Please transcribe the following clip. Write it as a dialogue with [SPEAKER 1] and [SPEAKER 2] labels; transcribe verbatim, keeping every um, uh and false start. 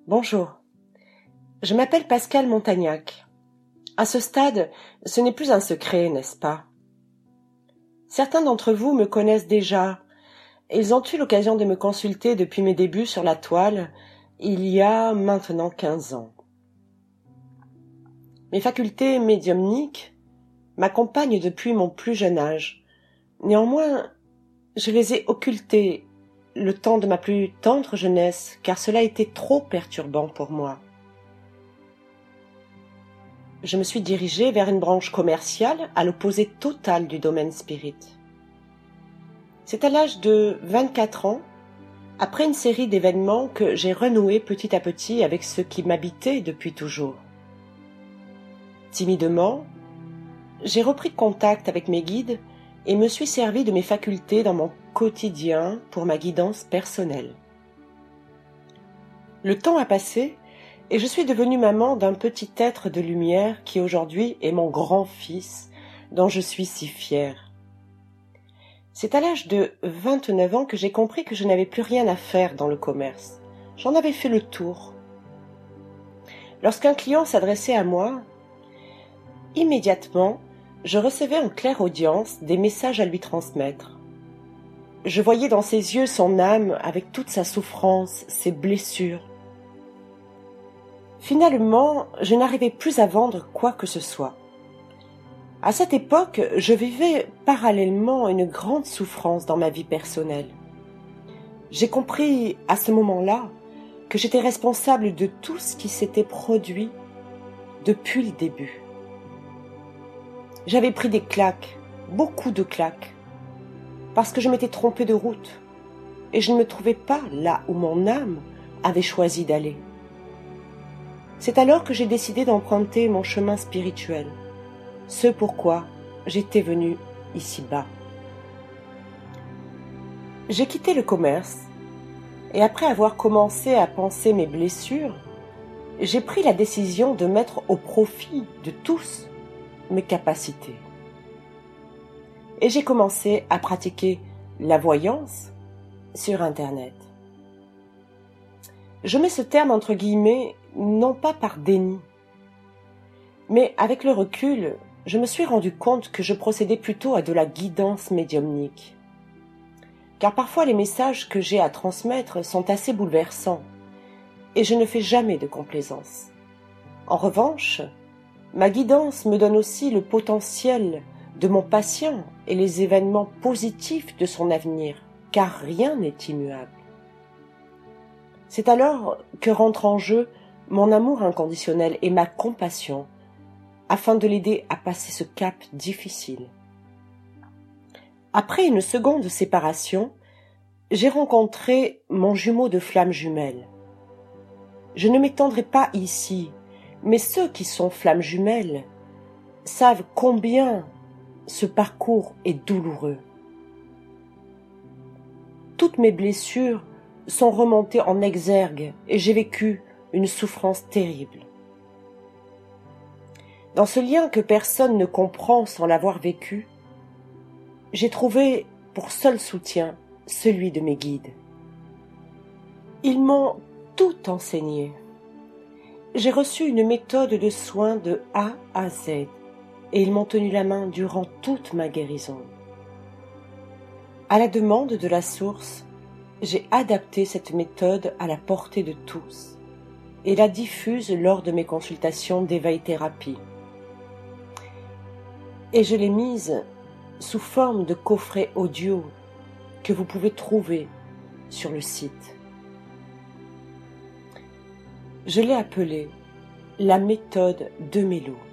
[SPEAKER 1] Bonjour, je m'appelle Pascal Montagnac. À ce stade, ce n'est plus un secret, n'est-ce pas? Certains d'entre vous me connaissent déjà. Ils ont eu l'occasion de me consulter depuis mes débuts sur la toile, il y a maintenant quinze ans. Mes facultés médiumniques m'accompagnent depuis mon plus jeune âge. Néanmoins, je les ai occultées le temps de ma plus tendre jeunesse, car cela était trop perturbant pour moi. Je me suis dirigée vers une branche commerciale à l'opposé total du domaine spirit. C'est à l'âge de vingt-quatre ans, après une série d'événements, que j'ai renoué petit à petit avec ce qui m'habitait depuis toujours. Timidement, j'ai repris contact avec mes guides et me suis servi de mes facultés dans mon quotidien pour ma guidance personnelle. Le temps a passé et je suis devenue maman d'un petit être de lumière qui aujourd'hui est mon grand-fils, dont je suis si fière. C'est à l'âge de vingt-neuf ans que j'ai compris que je n'avais plus rien à faire dans le commerce. J'en avais fait le tour. Lorsqu'un client s'adressait à moi, immédiatement, je recevais en clairaudience des messages à lui transmettre. Je voyais dans ses yeux son âme avec toute sa souffrance, ses blessures. Finalement, je n'arrivais plus à vendre quoi que ce soit. À cette époque, je vivais parallèlement une grande souffrance dans ma vie personnelle. J'ai compris à ce moment-là que j'étais responsable de tout ce qui s'était produit depuis le début. J'avais pris des claques, beaucoup de claques, parce que je m'étais trompée de route et je ne me trouvais pas là où mon âme avait choisi d'aller. C'est alors que j'ai décidé d'emprunter mon chemin spirituel, ce pourquoi j'étais venue ici-bas. J'ai quitté le commerce et après avoir commencé à penser mes blessures, j'ai pris la décision de mettre au profit de tous mes capacités. Et j'ai commencé à pratiquer la voyance sur Internet. Je mets ce terme entre guillemets non pas par déni, mais avec le recul, je me suis rendu compte que je procédais plutôt à de la guidance médiumnique. Car parfois les messages que j'ai à transmettre sont assez bouleversants et je ne fais jamais de complaisance. En revanche, ma guidance me donne aussi le potentiel de mon patient et les événements positifs de son avenir, car rien n'est immuable. C'est alors que rentre en jeu mon amour inconditionnel et ma compassion, afin de l'aider à passer ce cap difficile. Après une seconde séparation, j'ai rencontré mon jumeau de flamme jumelle. Je ne m'étendrai pas ici, mais ceux qui sont flammes jumelles savent combien ce parcours est douloureux. Toutes mes blessures sont remontées en exergue et j'ai vécu une souffrance terrible. Dans ce lien que personne ne comprend sans l'avoir vécu, j'ai trouvé pour seul soutien celui de mes guides. Ils m'ont tout enseigné. J'ai reçu une méthode de soins de A à Z et ils m'ont tenu la main durant toute ma guérison. À la demande de la source, j'ai adapté cette méthode à la portée de tous et la diffuse lors de mes consultations d'éveil-thérapie. Et je l'ai mise sous forme de coffret audio que vous pouvez trouver sur le site. Je l'ai appelée la méthode de Mélo.